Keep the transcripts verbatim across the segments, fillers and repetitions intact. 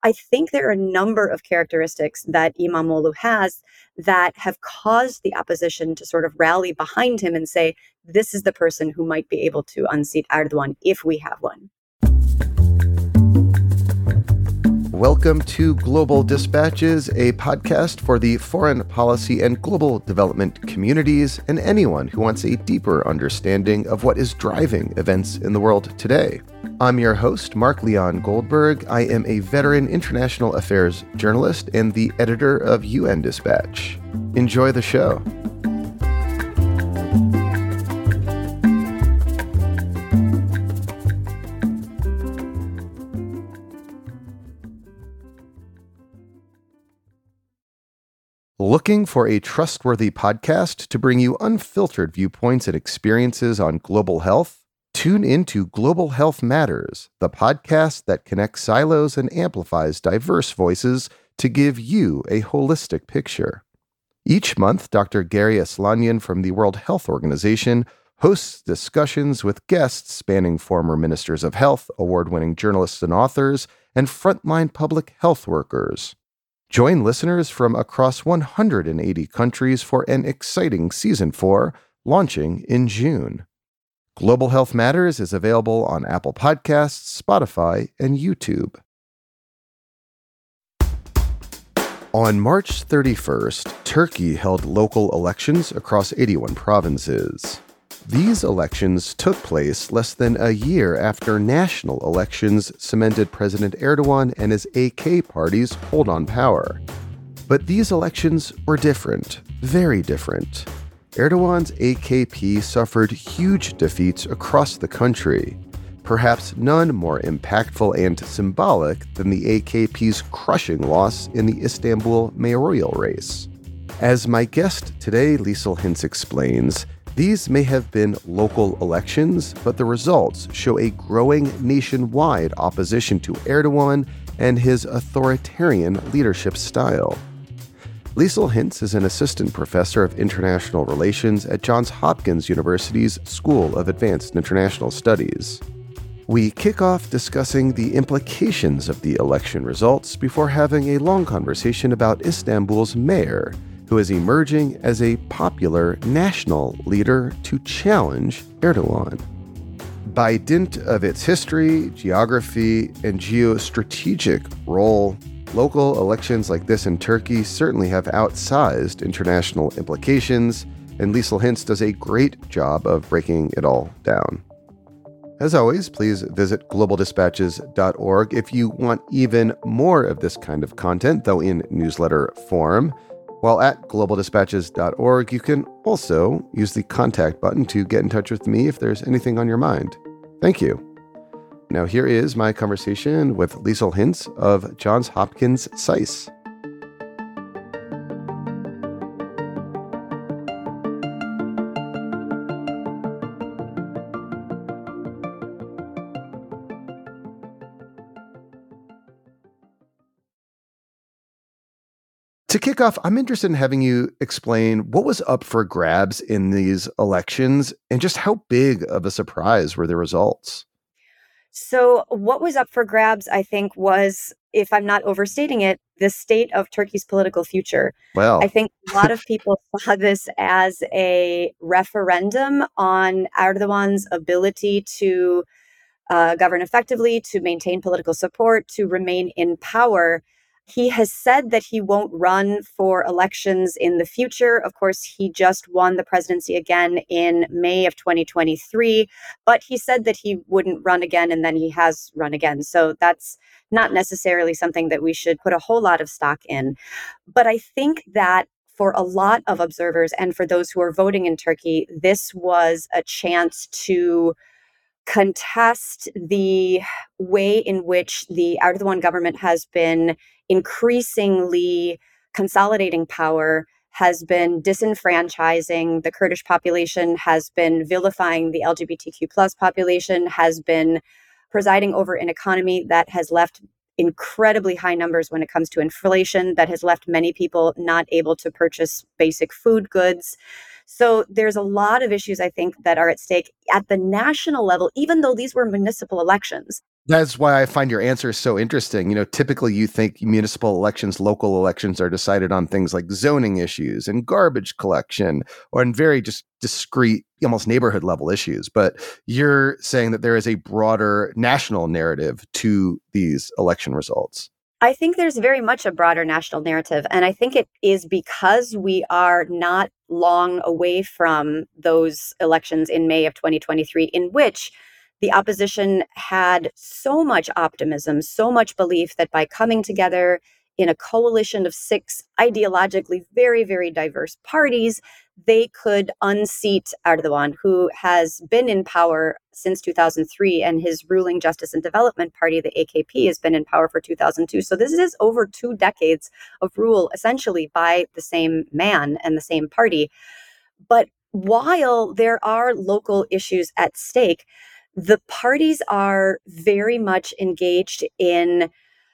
I think there are a number of characteristics that Imamoglu has that have caused the opposition to sort of rally behind him and say, this is the person who might be able to unseat Erdogan if we have one. Welcome to Global Dispatches, a podcast for the foreign policy and global development communities and anyone who wants a deeper understanding of what is driving events in the world today. I'm your host, Mark Leon Goldberg. I am a veteran international affairs journalist and the editor of U N Dispatch. Enjoy the show. Looking for a trustworthy podcast to bring you unfiltered viewpoints and experiences on global health? Tune into Global Health Matters, the podcast that connects silos and amplifies diverse voices to give you a holistic picture. Each month, Doctor Gary Aslanyan from the World Health Organization hosts discussions with guests spanning former ministers of health, award-winning journalists and authors, and frontline public health workers. Join listeners from across one hundred eighty countries for an exciting Season four, launching in June. Global Health Matters is available on Apple Podcasts, Spotify, and YouTube. On March thirty-first, Turkey held local elections across eighty-one provinces. These elections took place less than a year after national elections cemented President Erdogan and his A K party's hold on power. But these elections were different, very different. Erdogan's A K P suffered huge defeats across the country, perhaps none more impactful and symbolic than the A K P's crushing loss in the Istanbul mayoral race. As my guest today, Liesl Hintz, explains, these may have been local elections, but the results show a growing nationwide opposition to Erdogan and his authoritarian leadership style. Liesl Hintz is an assistant professor of international relations at Johns Hopkins University's School of Advanced International Studies. We kick off discussing the implications of the election results before having a long conversation about Istanbul's mayor, who is emerging as a popular national leader to challenge Erdogan. By dint of its history, geography, and geostrategic role, local elections like this in Turkey certainly have outsized international implications, and Liesl Hintz does a great job of breaking it all down. As always, please visit global dispatches dot org if you want even more of this kind of content, though in newsletter form. While at global dispatches dot org, you can also use the contact button to get in touch with me if there's anything on your mind. Thank you. Now here is my conversation with Liesl Hintz of Johns Hopkins S A I S. To kick off, I'm interested in having you explain what was up for grabs in these elections and just how big of a surprise were the results. So what was up for grabs, I think, was, if I'm not overstating it, the state of Turkey's political future. Well, I think a lot of people saw this as a referendum on Erdogan's ability to uh, govern effectively, to maintain political support, to remain in power. He has said that he won't run for elections in the future. Of course, he just won the presidency again in May of twenty twenty-three, but he said that he wouldn't run again, and then he has run again. So that's not necessarily something that we should put a whole lot of stock in. But I think that for a lot of observers and for those who are voting in Turkey, this was a chance to contest the way in which the Erdogan government has been increasingly consolidating power, has been disenfranchising the Kurdish population, has been vilifying the L G B T Q plus population, has been presiding over an economy that has left incredibly high numbers when it comes to inflation, that has left many people not able to purchase basic food goods. So there's a lot of issues, I think, that are at stake at the national level, even though these were municipal elections. That's why I find your answer so interesting. You know, typically you think municipal elections, local elections are decided on things like zoning issues and garbage collection or in very just discrete, almost neighborhood level issues. But you're saying that there is a broader national narrative to these election results. I think there's very much a broader national narrative. And I think it is because we are not long away from those elections in May of twenty twenty-three, in which the opposition had so much optimism, so much belief that by coming together in a coalition of six ideologically very, very diverse parties, they could unseat Erdogan, who has been in power since two thousand three, and his ruling Justice and Development Party, the A K P, has been in power for two thousand two. So this is over two decades of rule, essentially by the same man and the same party. But while there are local issues at stake, the parties are very much engaged in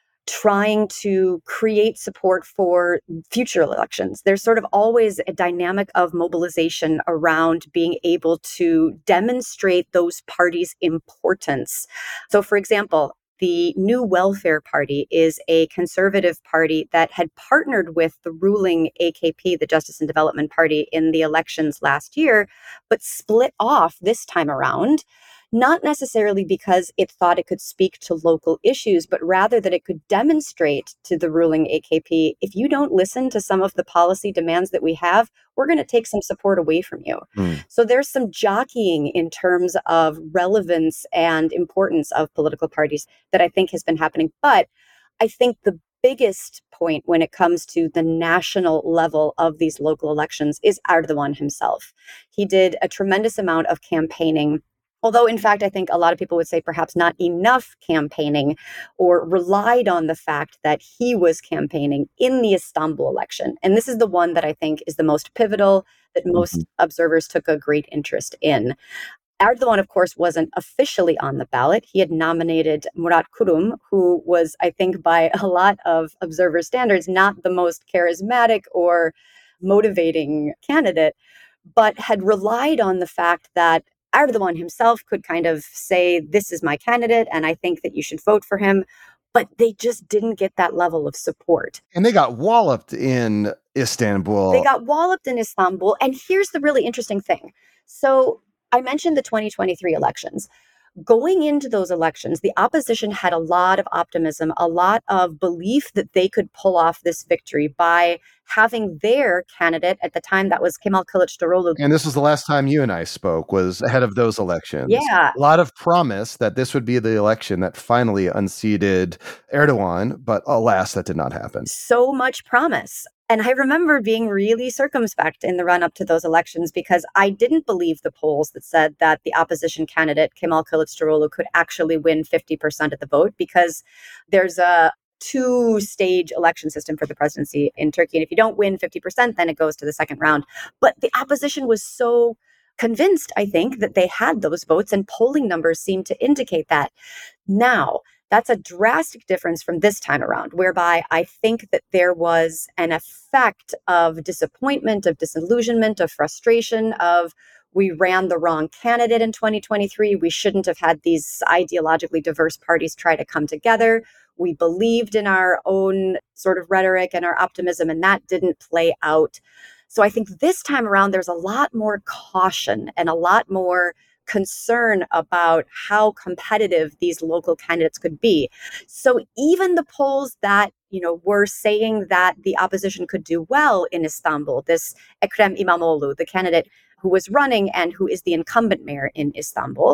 trying to create support for future elections. There's sort of always a dynamic of mobilization around being able to demonstrate those parties' importance. So, for example, the New Welfare Party is a conservative party that had partnered with the ruling A K P, the Justice and Development Party, in the elections last year, but split off this time around. Not necessarily because it thought it could speak to local issues, but rather that it could demonstrate to the ruling A K P, if you don't listen to some of the policy demands that we have, we're going to take some support away from you. Mm. So there's some jockeying in terms of relevance and importance of political parties that I think has been happening. But I think the biggest point when it comes to the national level of these local elections is Erdogan himself. He did a tremendous amount of campaigning. Although, in fact, I think a lot of people would say perhaps not enough campaigning, or relied on the fact that he was campaigning in the Istanbul election. And this is the one that I think is the most pivotal, that most mm-hmm. observers took a great interest in. Erdogan, of course, wasn't officially on the ballot. He had nominated Murat Kurum, who was, I think, by a lot of observer standards, not the most charismatic or motivating candidate, but had relied on the fact that Erdogan himself could kind of say, this is my candidate, and I think that you should vote for him. But they just didn't get that level of support. And they got walloped in Istanbul. They got walloped in Istanbul. And here's the really interesting thing. So I mentioned the twenty twenty-three elections. Going into those elections, the opposition had a lot of optimism, a lot of belief that they could pull off this victory by having their candidate at the time, that was Kemal Kılıçdaroğlu. And this was the last time you and I spoke, was ahead of those elections. Yeah. A lot of promise that this would be the election that finally unseated Erdogan, but alas, that did not happen. So much promise. And I remember being really circumspect in the run up to those elections because I didn't believe the polls that said that the opposition candidate, Kemal Kılıçdaroğlu, could actually win fifty percent of the vote, because there's a two-stage election system for the presidency in Turkey. And if you don't win fifty percent, then it goes to the second round. But the opposition was so convinced, I think, that they had those votes, and polling numbers seemed to indicate that. Now, that's a drastic difference from this time around, whereby I think that there was an effect of disappointment, of disillusionment, of frustration, of we ran the wrong candidate in twenty twenty-three. We shouldn't have had these ideologically diverse parties try to come together. We believed in our own sort of rhetoric and our optimism, and that didn't play out. So I think this time around, there's a lot more caution and a lot more concern about how competitive these local candidates could be. So even the polls that, you know, were saying that the opposition could do well in Istanbul, this Ekrem İmamoğlu, the candidate who was running and who is the incumbent mayor in Istanbul,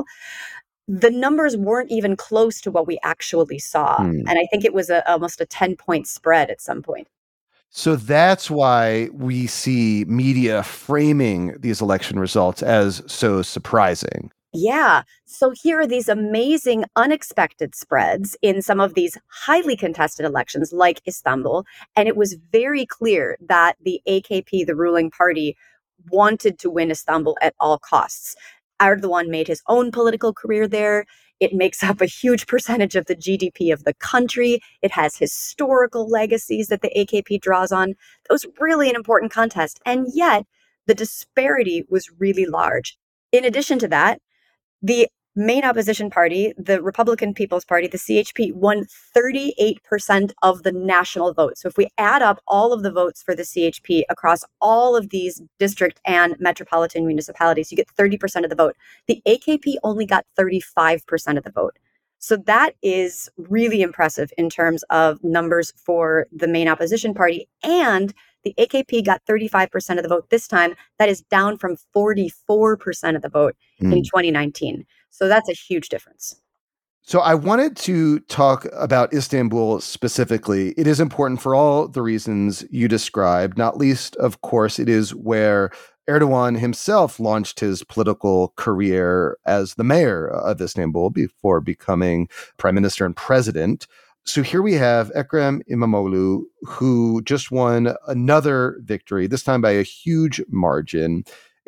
the numbers weren't even close to what we actually saw. Mm. And I think it was a, almost a ten-point spread at some point. So that's why we see media framing these election results as so surprising. Yeah. So here are these amazing, unexpected spreads in some of these highly contested elections like Istanbul. And it was very clear that the A K P, the ruling party, wanted to win Istanbul at all costs. Erdogan made his own political career there. It makes up a huge percentage of the G D P of the country. It has historical legacies that the A K P draws on. It was really an important contest. And yet, the disparity was really large. In addition to that, the main opposition party, the Republican People's Party, the C H P, won thirty-eight percent of the national vote. So if we add up all of the votes for the C H P across all of these district and metropolitan municipalities, you get thirty percent of the vote. The A K P only got thirty-five percent of the vote. So that is really impressive in terms of numbers for the main opposition party. And the A K P got thirty-five percent of the vote this time. That is down from forty-four percent of the vote mm. in twenty nineteen. So that's a huge difference. So I wanted to talk about Istanbul specifically. It is important for all the reasons you described, not least, of course, it is where Erdogan himself launched his political career as the mayor of Istanbul before becoming prime minister and president. So here we have Ekrem İmamoğlu, who just won another victory, this time by a huge margin.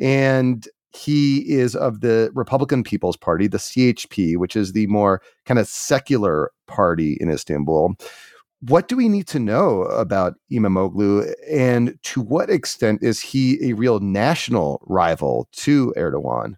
And he is of the Republican People's Party, the C H P, which is the more kind of secular party in Istanbul. What do we need to know about İmamoğlu, and to what extent is he a real national rival to Erdogan?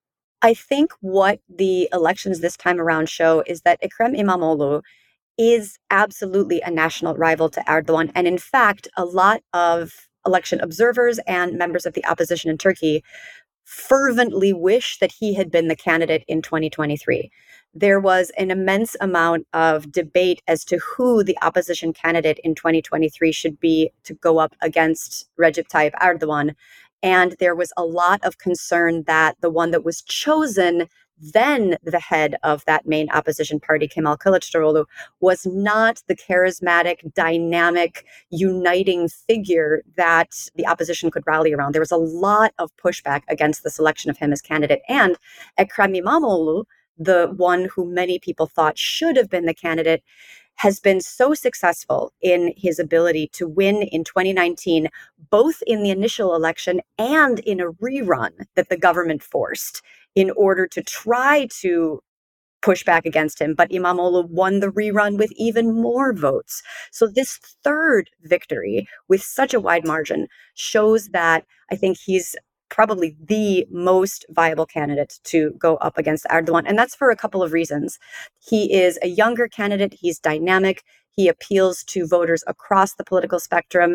I think what the elections this time around show is that Ekrem İmamoğlu is absolutely a national rival to Erdogan. And in fact, a lot of election observers and members of the opposition in Turkey fervently wish that he had been the candidate in twenty twenty-three. There was an immense amount of debate as to who the opposition candidate in twenty twenty-three should be to go up against Recep Tayyip Erdogan. And there was a lot of concern that the one that was chosen, then the head of that main opposition party, Kemal Kılıçdaroğlu, was not the charismatic, dynamic, uniting figure that the opposition could rally around. There was a lot of pushback against the selection of him as candidate. And Ekrem İmamoğlu, the one who many people thought should have been the candidate, has been so successful in his ability to win in twenty nineteen, both in the initial election and in a rerun that the government forced in order to try to push back against him. But İmamoğlu won the rerun with even more votes. So this third victory with such a wide margin shows that I think he's probably the most viable candidate to go up against Erdogan. And that's for a couple of reasons. He is a younger candidate. He's dynamic. He appeals to voters across the political spectrum.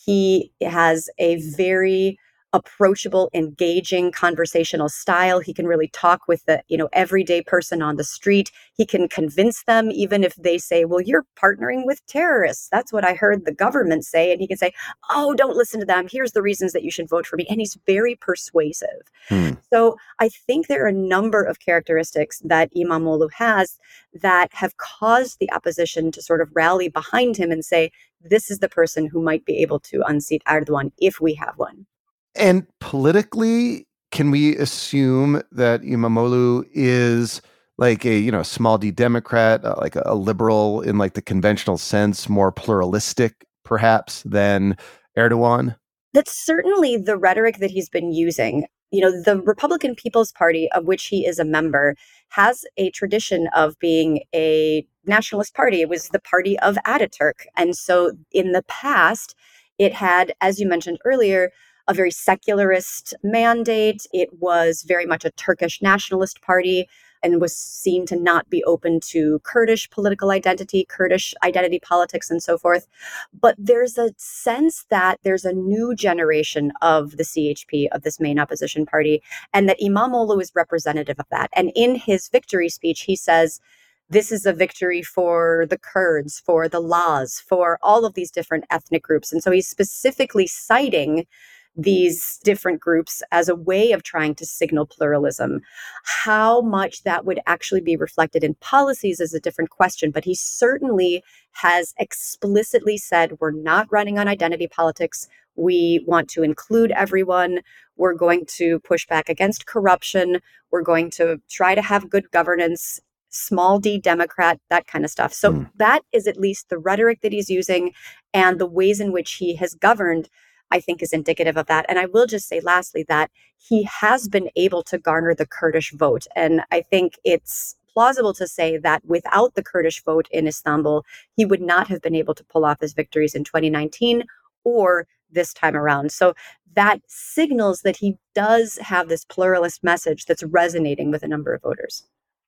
He has a very approachable, engaging conversational style. He can really talk with the, you know, everyday person on the street. He can convince them, even if they say, well, you're partnering with terrorists. That's what I heard the government say. And he can say, oh, don't listen to them. Here's the reasons that you should vote for me. And he's very persuasive. Hmm. So I think there are a number of characteristics that İmamoğlu has that have caused the opposition to sort of rally behind him and say, this is the person who might be able to unseat Erdogan if we have one. And politically, can we assume that İmamoğlu is like a, you know, small d Democrat, uh, like a, a liberal in like the conventional sense, more pluralistic perhaps than Erdogan? That's certainly the rhetoric that he's been using. You know, the Republican People's Party, of which he is a member, has a tradition of being a nationalist party. It was the party of Ataturk. And so in the past, it had, as you mentioned earlier, a very secularist mandate. It was very much a Turkish nationalist party and was seen to not be open to Kurdish political identity, Kurdish identity politics, and so forth. But there's a sense that there's a new generation of the C H P, of this main opposition party, and that İmamoğlu is representative of that. And in his victory speech, he says, this is a victory for the Kurds, for the Laz, for all of these different ethnic groups. And so he's specifically citing these different groups as a way of trying to signal pluralism. How much that would actually be reflected in policies is a different question, but he certainly has explicitly said, we're not running on identity politics. We want to include everyone. We're going to push back against corruption. We're going to try to have good governance, small d Democrat, that kind of stuff. So mm. that is at least the rhetoric that he's using, and the ways in which he has governed, I think, is indicative of that. And I will just say lastly that he has been able to garner the Kurdish vote. And I think it's plausible to say that without the Kurdish vote in Istanbul, he would not have been able to pull off his victories in twenty nineteen or this time around. So that signals that he does have this pluralist message that's resonating with a number of voters.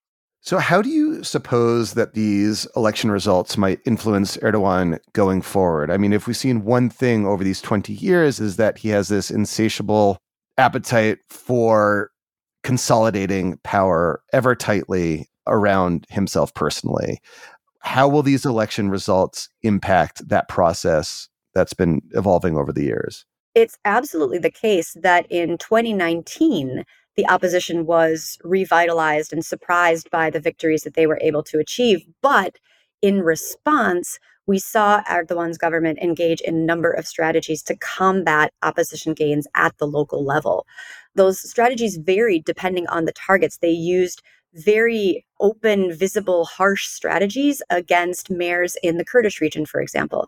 So how do you suppose that these election results might influence Erdogan going forward? I mean, if we've seen one thing over these twenty years is that he has this insatiable appetite for consolidating power ever tightly around himself personally. How will these election results impact that process that's been evolving over the years? It's absolutely the case that in twenty nineteen, the opposition was revitalized and surprised by the victories that they were able to achieve. But in response, we saw Erdogan's government engage in a number of strategies to combat opposition gains at the local level. Those strategies varied depending on the targets. They used very open, visible, harsh strategies against mayors in the Kurdish region, for example.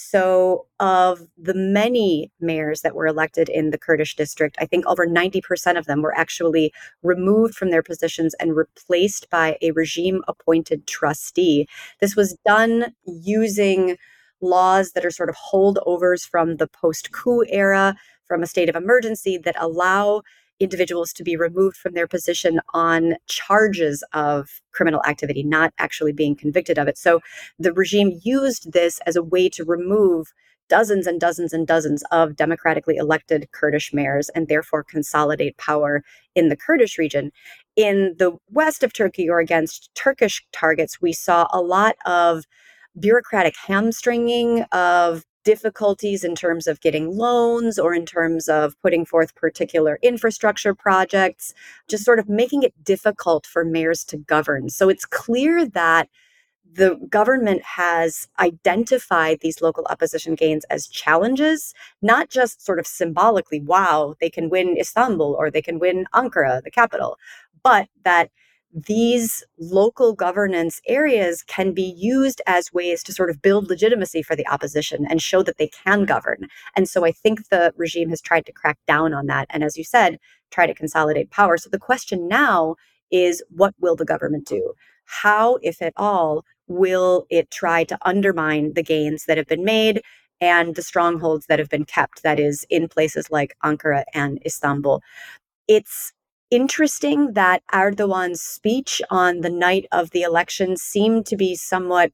So, of the many mayors that were elected in the Kurdish district, I think over ninety percent of them were actually removed from their positions and replaced by a regime appointed trustee. This was done using laws that are sort of holdovers from the post coup era, from a state of emergency, that allow individuals to be removed from their position on charges of criminal activity, not actually being convicted of it. So the regime used this as a way to remove dozens and dozens and dozens of democratically elected Kurdish mayors and therefore consolidate power in the Kurdish region. In the west of Turkey, or against Turkish targets, we saw a lot of bureaucratic hamstringing, of difficulties in terms of getting loans or in terms of putting forth particular infrastructure projects, just sort of making it difficult for mayors to govern. So it's clear that the government has identified these local opposition gains as challenges, not just sort of symbolically, wow, they can win Istanbul or they can win Ankara, the capital, but that these local governance areas can be used as ways to sort of build legitimacy for the opposition and show that they can govern. And so I think the regime has tried to crack down on that. And as you said, try to consolidate power. So the question now is, what will the government do? How, if at all, will it try to undermine the gains that have been made and the strongholds that have been kept, that is, in places like Ankara and Istanbul? It's interesting that Erdogan's speech on the night of the election seemed to be somewhat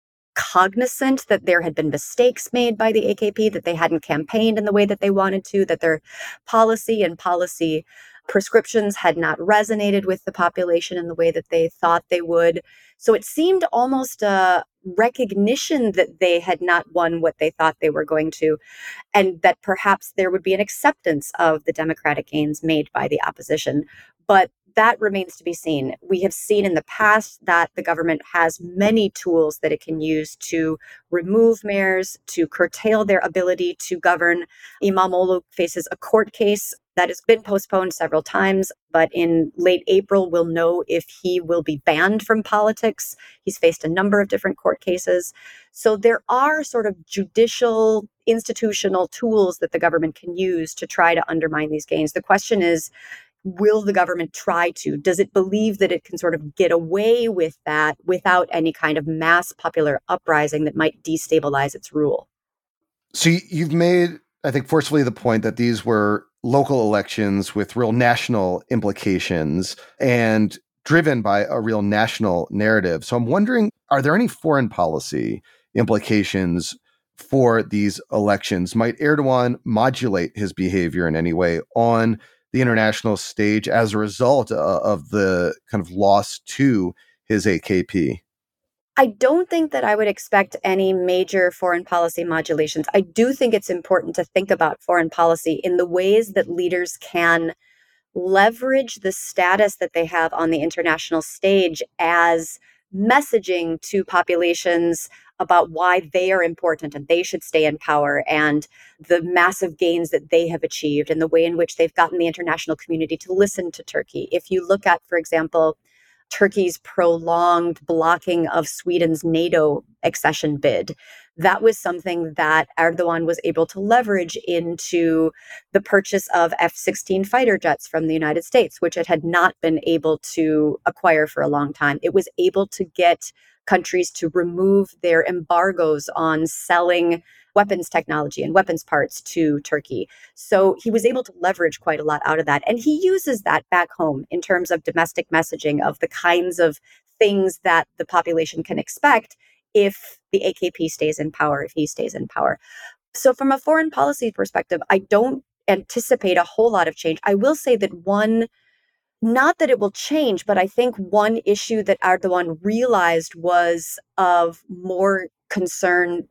cognizant that there had been mistakes made by the A K P, that they hadn't campaigned in the way that they wanted to, that their policy and policy prescriptions had not resonated with the population in the way that they thought they would. So it seemed almost a recognition that they had not won what they thought they were going to, and that perhaps there would be an acceptance of the democratic gains made by the opposition. But that remains to be seen. We have seen in the past that the government has many tools that it can use to remove mayors, to curtail their ability to govern. İmamoğlu faces a court case that has been postponed several times, but in late April, we'll know if he will be banned from politics. He's faced a number of different court cases. So there are sort of judicial, institutional tools that the government can use to try to undermine these gains. The question is, will the government try to? Does it believe that it can sort of get away with that without any kind of mass popular uprising that might destabilize its rule? So you've made, I think, forcefully the point that these were local elections with real national implications and driven by a real national narrative. So I'm wondering, are there any foreign policy implications for these elections? Might Erdogan modulate his behavior in any way on the international stage as a result uh, of the kind of loss to his A K P? I don't think that I would expect any major foreign policy modulations. I do think it's important to think about foreign policy in the ways that leaders can leverage the status that they have on the international stage as messaging to populations about why they are important and they should stay in power, and the massive gains that they have achieved and the way in which they've gotten the international community to listen to Turkey. If you look at, for example, Turkey's prolonged blocking of Sweden's NATO accession bid, that was something that Erdogan was able to leverage into the purchase of F sixteen fighter jets from the United States, which it had not been able to acquire for a long time. It was able to get countries to remove their embargoes on selling weapons technology and weapons parts to Turkey. So he was able to leverage quite a lot out of that. And he uses that back home in terms of domestic messaging of the kinds of things that the population can expect if the A K P stays in power, if he stays in power. So from a foreign policy perspective, I don't anticipate a whole lot of change. I will say that one, not that it will change, but I think one issue that Erdogan realized was of more concern.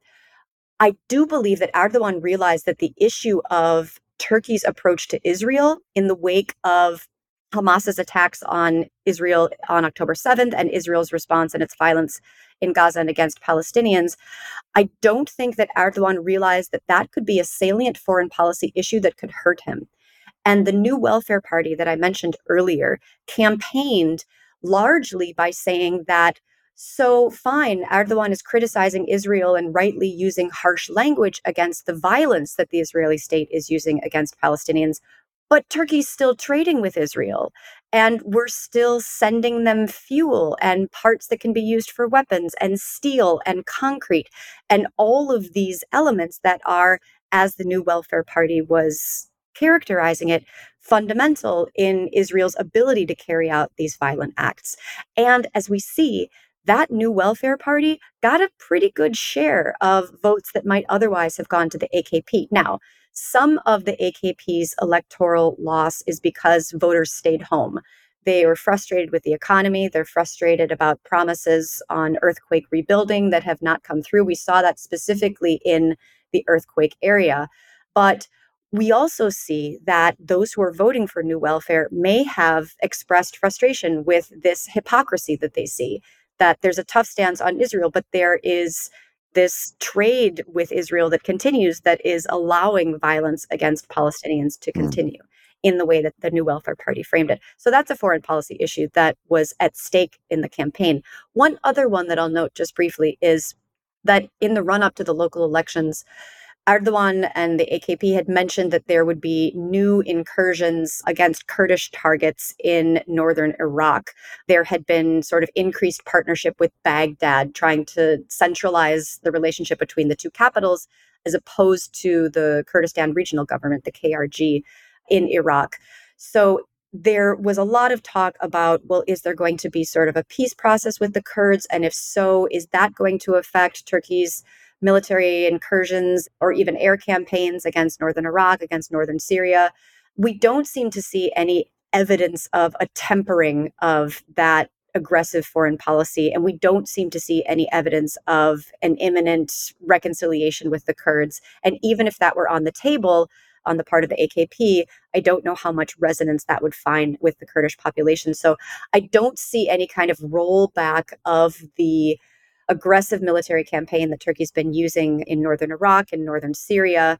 I do believe that Erdogan realized that the issue of Turkey's approach to Israel in the wake of Hamas's attacks on Israel on October seventh and Israel's response and its violence in Gaza and against Palestinians, I don't think that Erdogan realized that that could be a salient foreign policy issue that could hurt him. And the New Welfare Party that I mentioned earlier campaigned largely by saying that, so fine, Erdogan is criticizing Israel and rightly using harsh language against the violence that the Israeli state is using against Palestinians, but Turkey's still trading with Israel, and we're still sending them fuel and parts that can be used for weapons and steel and concrete and all of these elements that are, as the New Welfare Party was characterizing it, fundamental in Israel's ability to carry out these violent acts. And as we see, that New Welfare Party got a pretty good share of votes that might otherwise have gone to the A K P. Now, some of the A K P's electoral loss is because voters stayed home. They were frustrated with the economy. They're frustrated about promises on earthquake rebuilding that have not come through. We saw that specifically in the earthquake area. But we also see that those who are voting for New Welfare may have expressed frustration with this hypocrisy that they see, that there's a tough stance on Israel, but there is this trade with Israel that continues that is allowing violence against Palestinians to continue mm. in the way that the New Welfare Party framed it. So that's a foreign policy issue that was at stake in the campaign. One other one that I'll note just briefly is that in the run-up to the local elections, Erdogan and the A K P had mentioned that there would be new incursions against Kurdish targets in northern Iraq. There had been sort of increased partnership with Baghdad, trying to centralize the relationship between the two capitals, as opposed to the Kurdistan Regional Government, the K R G, in Iraq. So there was a lot of talk about, well, is there going to be sort of a peace process with the Kurds? And if so, is that going to affect Turkey's military incursions or even air campaigns against northern Iraq, against northern Syria? We don't seem to see any evidence of a tempering of that aggressive foreign policy, and we don't seem to see any evidence of an imminent reconciliation with the Kurds. And even if that were on the table on the part of the A K P, I don't know how much resonance that would find with the Kurdish population. So I don't see any kind of rollback of the aggressive military campaign that Turkey's been using in northern Iraq and northern Syria.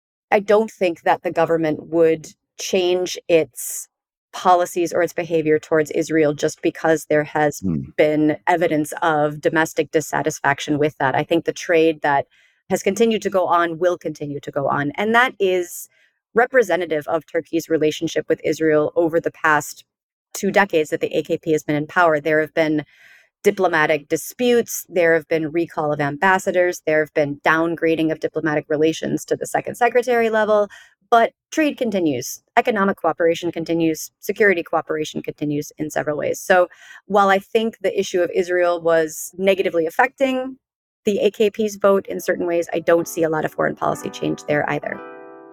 I don't think that the government would change its policies or its behavior towards Israel just because there has mm. been evidence of domestic dissatisfaction with that. I think the trade that has continued to go on will continue to go on. And that is representative of Turkey's relationship with Israel over the past two decades that the A K P has been in power. There have been diplomatic disputes, there have been recall of ambassadors, there have been downgrading of diplomatic relations to the second secretary level, but trade continues, economic cooperation continues, security cooperation continues in several ways. So while I think the issue of Israel was negatively affecting the A K P's vote in certain ways, I don't see a lot of foreign policy change there either.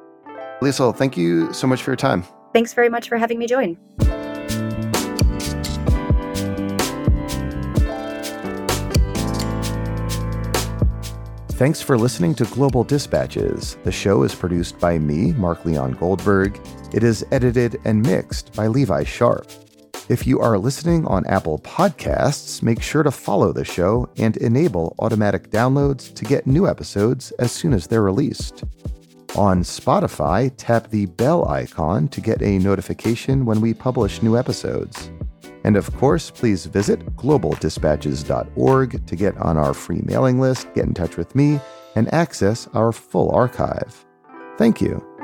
Liesl, thank you so much for your time. Thanks very much for having me join. Thanks for listening to Global Dispatches. The show is produced by me, Mark Leon Goldberg. It is edited and mixed by Levi Sharp. If you are listening on Apple Podcasts, make sure to follow the show and enable automatic downloads to get new episodes as soon as they're released. On Spotify, tap the bell icon to get a notification when we publish new episodes. And of course, please visit global dispatches dot org to get on our free mailing list, get in touch with me, and access our full archive. Thank you.